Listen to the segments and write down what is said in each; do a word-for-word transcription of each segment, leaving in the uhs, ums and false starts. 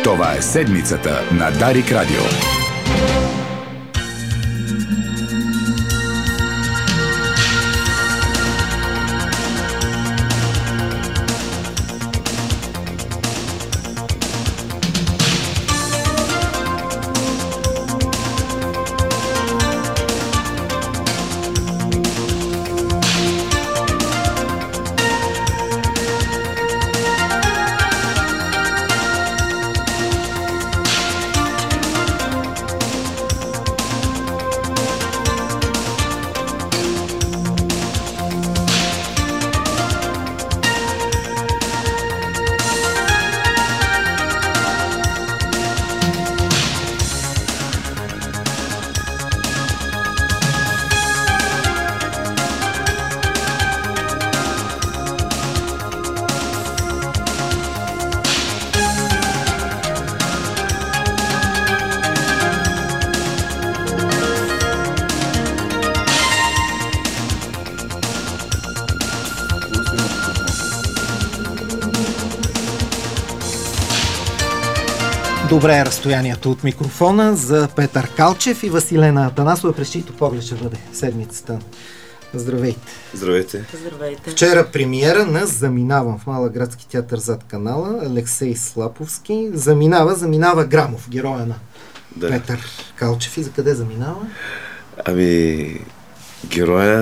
Това е седмицата на Дарик Радио. Добре е разстоянието от микрофона за Петър Калчев и Василена Атанасова, през чиито поглед ще бъде седмицата. Здравейте! Здравейте! Здравейте! Вчера премиера на Заминавам в Малък градски театър зад канала. Алексей Слаповски заминава, заминава Грамов, героя на да. Петър Калчев. И за къде заминава? Ами, героя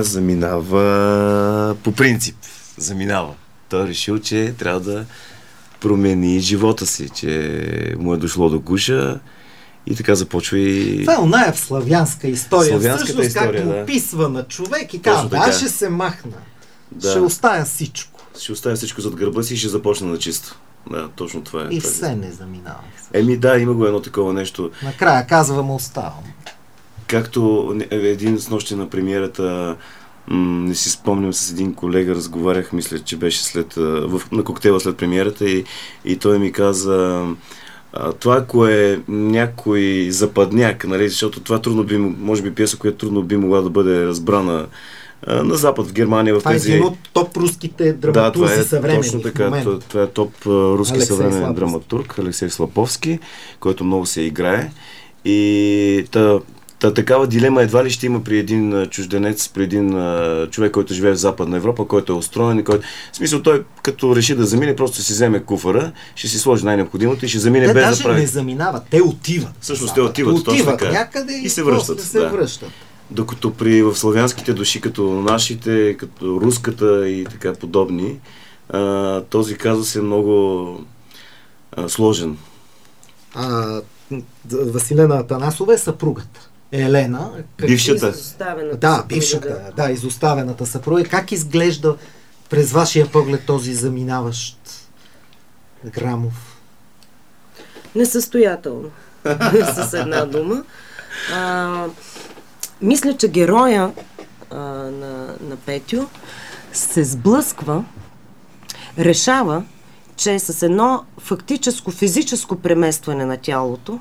заминава по принцип. Заминава. Той е решил, че трябва да промени живота си, че му е дошло до гуша и така започва и... Това е оная славянска история. Славянската Всъщност, история, както да. описва на човек и казва, да, аз ще се махна. Да. Ще оставя всичко. Ще оставя всичко зад гърба си и ще започна на чисто. Да, точно това е. И това все е. не заминава. Еми да, има го едно такова нещо. Накрая казвам, оставам. Както един с нощи на премиерата, м- не си спомням, с един колега разговарях, мисля, че беше след, в, на коктейла след премиерата и, и той ми каза, а, това ако е някой западняк, нали, защото това трудно би, може би пиеса, която трудно би могла да бъде разбрана а, на Запад, в Германия, в това тези... Това е един от топ руските драматурзи да, съвремени. Точно така, това, това е топ руски Алексей съвременен Слаповски. драматург, Алексей Слаповски, който много се играе. И та, та, такава дилема едва ли ще има при един чужденец, при един а, човек, който живее в Западна Европа, който е устроен и който... В смисъл, той като реши да замине, просто си вземе куфара, ще си сложи най-необходимото и ще замине те без даже да прави... не заминават, те отиват. Всъщност те отиват, отиват точно така. някъде и, и се връщат. се да. връщат. Докато при в славянските души, като нашите, като руската и така подобни, а, този казус е много а, сложен. А, Василена Атанасова е съпругата. Елена. Как... Бившата. Изоставената Да, съпруга, бившата, да, изоставената съпруга. Как изглежда през вашия поглед този заминаващ Грамов? Несъстоятелно. С една дума. А, мисля, че героя а, на, на Петю се сблъсква, решава, че с едно фактическо физическо преместване на тялото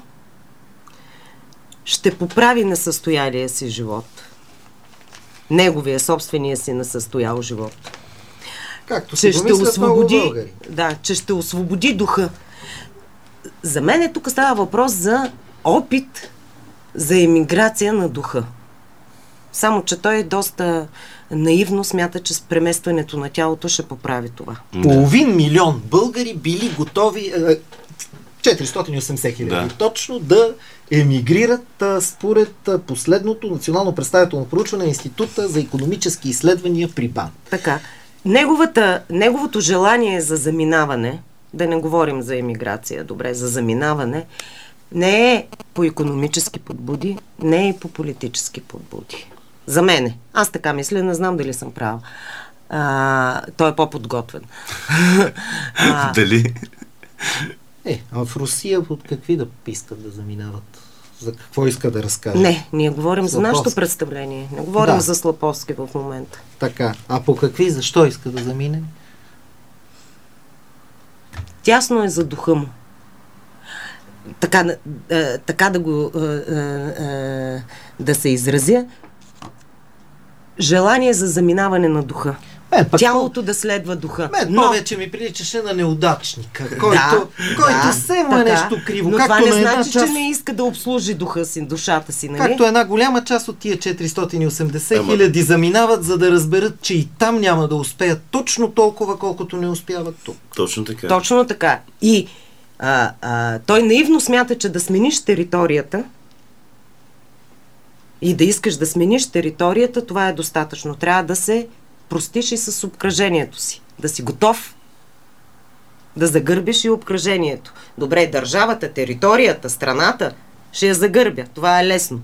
ще поправи несъстоялия си живот. Неговия, собствения си несъстоял живот. Както че си ще освободи, много да, че ще освободи духа. За мен е, тук става въпрос за опит за емиграция на духа. Само, че той доста наивно смята, че с преместването на тялото ще поправи това. Половин милион българи били готови, четиристотин и осемдесет хиляди да. точно, да емигрират а, според а, последното национално представително проучване на Института за икономически изследвания при БАН. Така. Неговата, неговото желание за заминаване, да не говорим за емиграция, добре, за заминаване, не е по икономически подбуди, не е и по политически подбуди. За мене. Аз така мисля, не знам дали съм права. А, той е по-подготвен. а, Дали? Е, а в Русия от какви да искат да заминават? За какво иска да разкаже? Не, ние говорим Слаповски. за нашето представление. Не говорим да. за Слаповски в момента. Така. А по какви? Защо иска да замине? Тясно е за духа му. Така, е, така да го е, е, да се изразя. Желание за заминаване на духа. Мен, пък, тялото да следва духа. Мен Но... повече ми приличаше на неудачника, който, да, който да, все му е нещо криво. Но както това не на една значи, част... че не иска да обслужи духа си, душата си, нали? Както една голяма част от тия четиристотин и осемдесет Ама... хиляди заминават, за да разберат, че и там няма да успеят точно толкова, колкото не успяват тук. Точно така. Точно така. И а, а, той наивно смята, че да смениш територията и да искаш да смениш територията, това е достатъчно. Трябва да се простиш и с обкръжението си. Да си готов да загърбиш и обкръжението. Добре, държавата, територията, страната ще я загърбя. Това е лесно.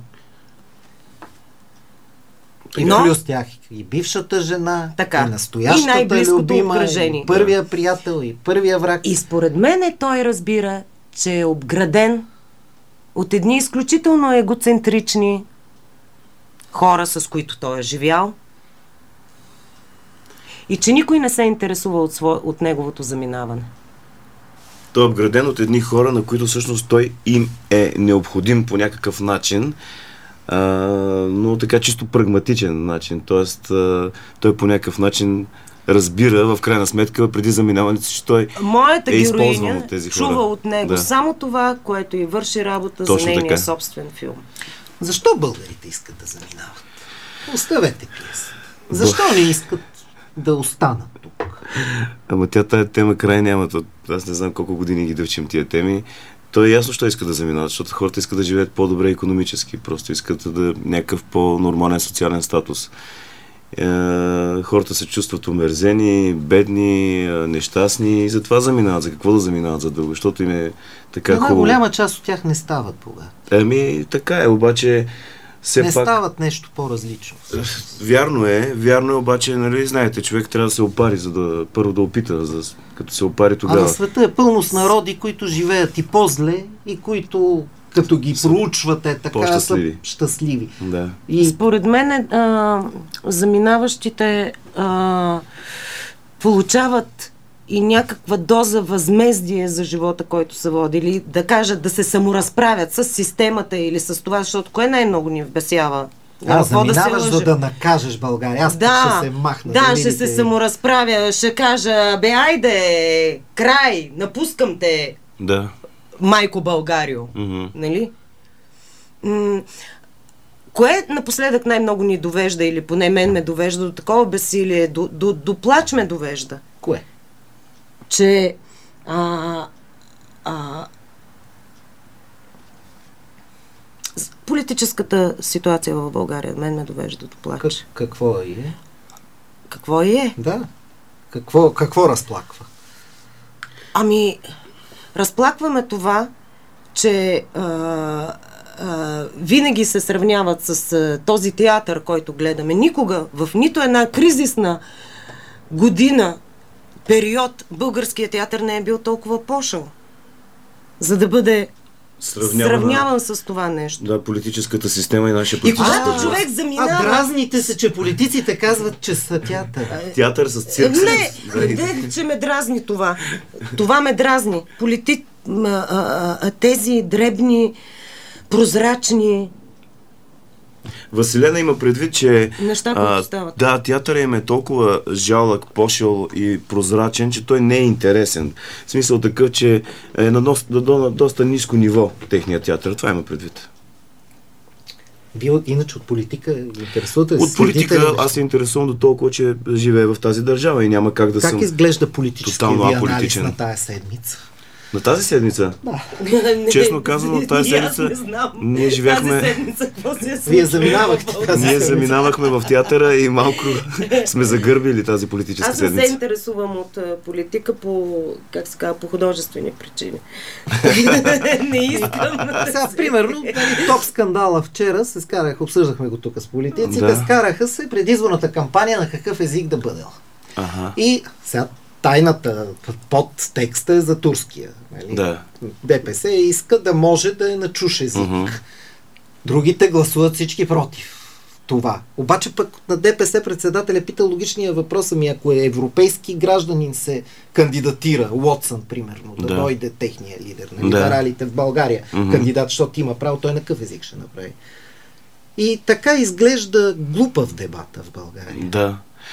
И Но... плюс тях и бившата жена, така, и настоящата и любима, обкръжение. и първия приятел, и първия враг. И според мен той разбира, че е обграден от едни изключително егоцентрични хора, с които той е живял, и че никой не се интересува от, сво... от неговото заминаване. Той е обграден от едни хора, на които всъщност той им е необходим по някакъв начин, а, но така чисто прагматичен начин. Тоест, а, той по някакъв начин разбира, в крайна сметка, преди заминаването си, че той Моята е използван героиня от тези хора. чува от него да. само това, което и върши работа Точно за нейния така. собствен филм. Защо българите искат да заминават? Оставете пиеса. Защо не искат да останат тук? Ама тя тая тема край няма. Аз не знам колко години ги дъвчим тия теми. То е ясно, що иска да заминават, защото хората искат да живеят по-добре икономически. Просто искат да някакъв по-нормален социален статус. Е, хората се чувстват омерзени, бедни, нещастни и затова заминават. За какво да заминават за друго? Защото им е така Една хубаво. голяма част от тях не стават богати. Ами, така е, обаче все не пак... стават нещо по-различно. Вярно е, вярно е, обаче, нали, знаете, човек трябва да се опари, за да първо да опита, за, като се опари тогава. А на света е пълно с народи, които живеят и по-зле, и които, като ги проучват, е така, по-щастливи. са щастливи. Да. И Според мен а, заминаващите а, получават и някаква доза възмездие за живота, който са водили, да кажат, да се саморазправят с системата или с това, защото кое най-много ни вбесява? а, Какво да се заминаваш, лъжем? за да накажеш България. Аз Да, ще се махна. да, за ще милите- се саморазправя, ще кажа, бе, айде, край, напускам те, Да. майко Българио. Мгм. Нали? М- кое напоследък най-много ни довежда, или поне мен ме довежда до такова безсилие, до, до, до плач ме довежда, Кое? че а, а, с- политическата ситуация в България мен ме довежда до плач. Как, какво е? Какво и е? Да. Какво, какво разплаква? Ами, разплакваме това, че а, а, винаги се сравняват с а, този театър, който гледаме. Никога, в нито една кризисна година, период, българският театър не е бил толкова пошъл, за да бъде Сравнявана- сравняван с това нещо. Да, политическата система и нашия И политическа когато държава. човек А заминава... дразните се, че политиците казват, че са театър. Театър с цирк. Не, Да, и- не, че ме дразни това. Това ме дразни. Полити... а, а, а, тези дребни, прозрачни Василена има предвид, че неща, които стават. да, театъра им е толкова жалък, пошел и прозрачен, че той не е интересен. В смисъл такъв, че е на доста, на доста ниско ниво техният театър. Това има предвид. Вие иначе от политика интересувате? От политика следите ли аз се интересувам до толкова, че живея в тази държава и няма как да Как съм изглежда политическия тотално ви анализ аполитичен. на тая седмица? на тази седмица. Честно казано, тази седмица ние живяхме- Тази седмица какво се е случило? Вие заминавахте тази Ние седмица. заминавахме в театъра и малко сме загърбили тази политическа Аз не се седмица. интересувам от а, политика по, как се казва, по художествени причини. Не искам да Сега, се- примерно, нали, топ скандала вчера се скараха, обсъждахме го тук с политиците, Да. скараха се предизборната кампания на какъв език да бъде. Аха. И сега тайната под текста е за турския. Нали? Да. ДПС иска да може да е на чуж език. Мгм. Другите гласуват всички против това. Обаче пък на ДПС председателя пита логичния въпрос, ами ако е европейски гражданин се кандидатира, Уотсън, примерно, да, Да. дойде техния лидер на Да. либералите в България, Мгм. кандидат, защото има право, той на какъв език ще направи. И така изглежда глупав дебата в България. Да.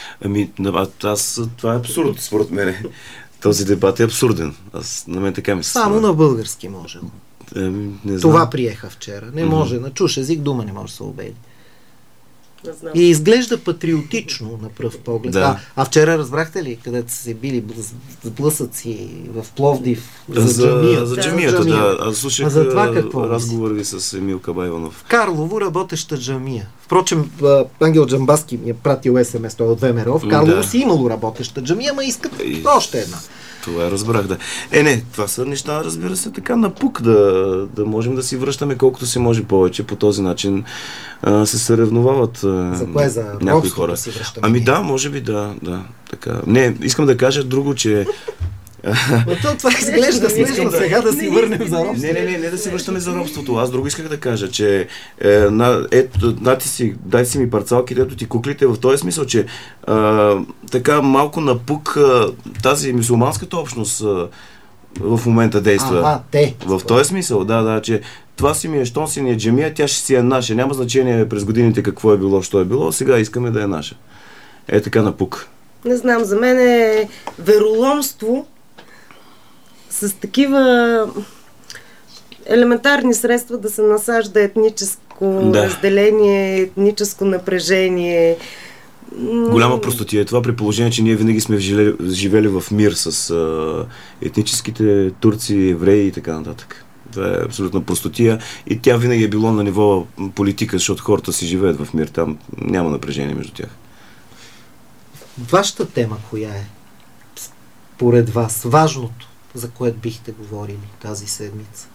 Ами, а, аз, това е абсурд, според мен. Този дебат е абсурден. Аз, на мен така ми се Само на български може. Ами, не Това знам. приеха вчера. Не Мгм. може. На чуш език дума не може да се обеди. Не знам. И изглежда патриотично на пръв поглед. Да. А, а вчера разбрахте ли, където са се били блъс- блъсъци в Пловдив за, За, джамия? за джамията, да. Аз слушах А за това какво разговор ви с Емил Кабайванов. Карлово работеща джамия. Впрочем, а, Ангел Джамбаски ми е пратил ес ем ес, той от ВМРО. В Карлово Да. си имало работеща джамия, ама искат И- още една. Това разбрах, да. Е, не, това са неща, разбира се, така напук, да, да можем да си връщаме колкото се може повече. По този начин а, се съревновават а, За кое? За някои робството хора. си връщаме Ами ние? да, може би да, да. Така. Не, искам да кажа друго, че... Но то, това изглежда смешно да- сега да си не, върнем не, за не, робството. Не, не, не, не да се връщаме за робството. Аз друго исках да кажа, че е, на, ето, дайте си, дай си ми парцалките, ето ти куклите, в този смисъл, че а, така малко напук а, тази мюсюлманската общност а, в момента действа. Ага, те. В този смисъл, да, да, че това си ми е, щом си ни е джамия, тя ще си е наша. Няма значение през годините какво е било, що е било, сега искаме да е наша. Е така напук. Не знам, за мен е вероломство с такива елементарни средства да се насажда етническо Да. разделение, етническо напрежение. М, Голяма простотия е това, при положение, че ние винаги сме живели, живели в мир с а, етническите турци, евреи и така нататък. Това е абсолютна простотия и тя винаги е било на ниво политика, защото хората си живеят в мир. Там няма напрежение между тях. Вашата тема коя е? Според вас, важното, за което бихте говорили тази седмица?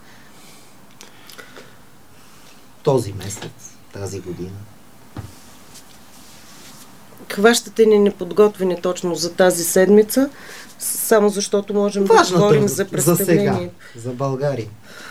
Този месец, тази година. Хващате ни неподготвени точно за тази седмица, само защото можем да Важната говорим за, за за сега, представление. за България.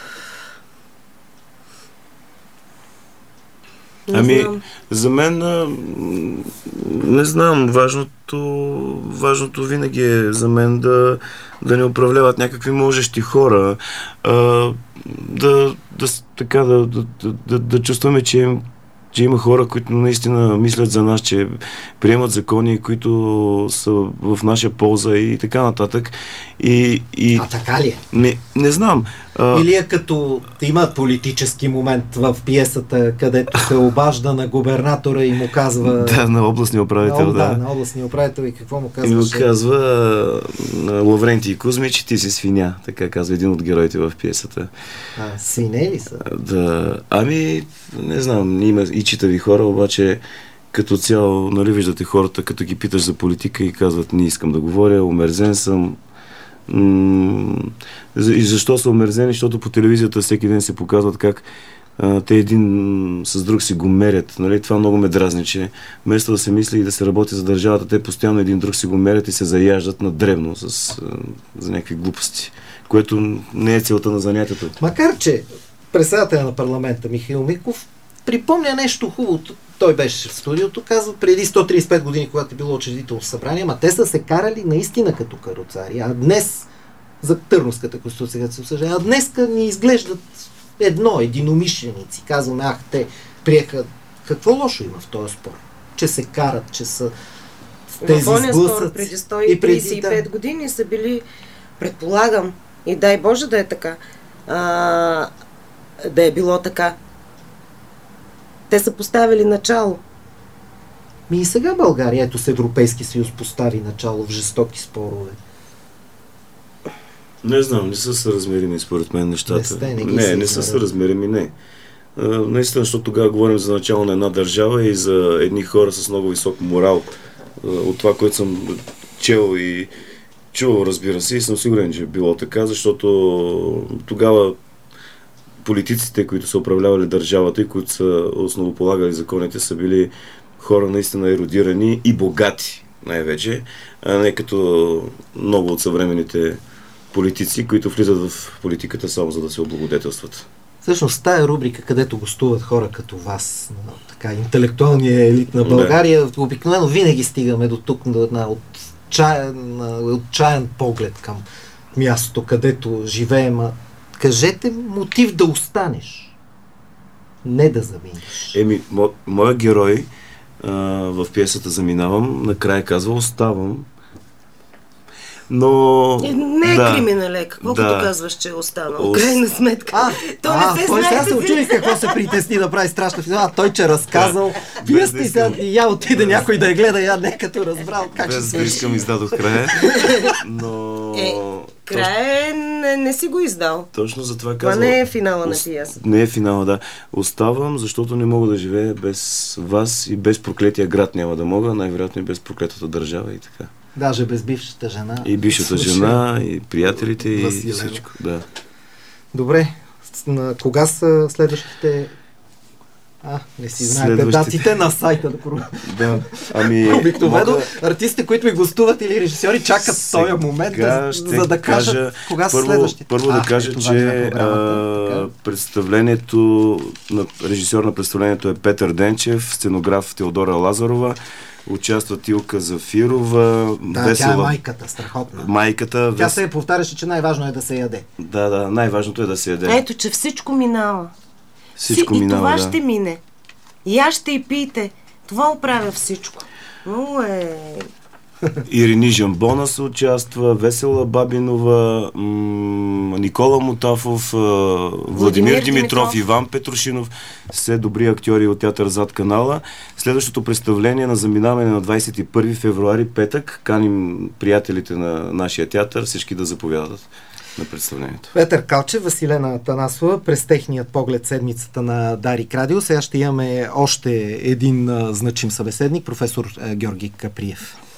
Не Ами, знам. за мен, а, м, не знам, важното, важното винаги е за мен да, да не управляват някакви можещи хора, а, да, да, с- така, да, да, да, да чувстваме, че, че има хора, които наистина мислят за нас, че приемат закони, които са в наша полза и така нататък. И, и А така ли е? не, не знам. А, Или е като има политически момент в пиесата, където се обажда на губернатора и му казва... да, на областния управител, на, да. да, на областния управител и какво му И му казваше? казва а, Лаврентий Кузмич, ти си свиня, така казва един от героите в пиесата. А, свине ли са? А, Да, ами, не знам, има и читави хора, обаче като цяло, нали виждате хората, като ги питаш за политика и казват, не искам да говоря, омерзен съм. М- И защо са омерзени? Защото по телевизията всеки ден се показват как а, те един с друг си го мерят. Нали? Това много ме дразни, че вместо да се мисли и да се работи за държавата, те постоянно един друг си го мерят и се заяждат на дребно с, а, за някакви глупости, което не е целта на занятието. Макар, че председателя на парламента Михаил Миков припомня нещо хубаво. Той беше в студиото, казва, преди сто тридесет и пет години, когато е било учредително събрание, ама те са се карали наистина като каруцари. А днес, за Търновската конституция, като се обсъжда, а днеска ни изглеждат едно, единомишленици. Казваме, ах, те приеха. Какво лошо има в този спор? Че се карат, че са тези В ония спор сблъсъци. преди И сто тридесет и пет да. години са били, предполагам, и дай Боже да е така, а, да е било така. Те са поставили начало. Ми и сега България, ето с Европейски съюз, постави начало в жестоки спорове. Не знам, не са съразмерими според мен нещата. Не сте, не ги не, са не са измерили. съразмерими, не. А, наистина, защото тогава говорим за начало на една държава и за едни хора с много висок морал. А, от това, което съм чел и чувал, разбира се, и съм сигурен, че е било така, защото тогава политиците, които са управлявали държавата и които са основополагали законите, са били хора наистина ерудирани и богати, най-вече, а не като много от съвременните политици, които влизат в политиката само за да се облагодетелстват. Всъщност, тая рубрика, където гостуват хора като вас, на, така, интелектуалния елит на България, да. Обикновено винаги стигаме до тук на една отчаян, отчаян поглед към мястото, където живеем. А кажете мотив да останеш, не да заминеш. Еми, мо, моя герой а, в пиесата Заминавам, накрая казва оставам. Но... Не е да, криминале, какво да. като казваш, че е останал? О, Крайна сметка. А, то а, не се той знае. сега се очудих какво се притесни да прави страшна филма. А той, че разказал. Вие Без сте да сега, искам. и я отиде някой да я гледа, я не като разбрал как ще Без да свърши. искам издадох края, но... Е, края не, не си го издал. Точно за това Това казвам. не е финала на Ос- пиесата. Не е финала, да. Оставам, защото не мога да живея без вас и без проклетия град няма да мога, най-вероятно и без проклетата държава и така. Даже без бившата жена. И бившата Слушай, жена, и приятелите, и Василева. всичко. Да. Добре, с- на кога са следващите... А, не си знаете Следващите. датите на сайта да про... Да. Ами, Обикновено мога- артистите, които ми гостуват или режисьори, чакат Сега този момент, да, ще за да кажат кажа, кога са първо, следващите. Първо А, да кажа, ето, важна че програмата, така. а, представлението, на, режисьор на представлението е Петър Денчев, сценограф Теодора Лазарова, участва Тилка Зафирова, Да, Весела... тя е майката, страхотна. Майката. Тя Вес... се повтаряше, че най-важно е да се яде. Да, да, най-важното е да се яде. Ето, че всичко минава. Всичко Си, минава, и това да. ще мине. Яжте и пийте. Това оправя всичко. Много е... Ирини Жамбона се участва, Весела Бабинова, м- Никола Мотафов, а, Владимир, Владимир Димитров, Димитров, Иван Петрушинов, все добри актьори от театър Зад канала. Следващото представление на заминаване на двадесет и първи февруари, петък. Каним приятелите на нашия театър, всички да заповядат на представлението. Петър Калчев, Василена Атанасова, през техният поглед седмицата на Дарик Радио. Сега ще имаме още един а, значим събеседник, професор а, Георги Каприев.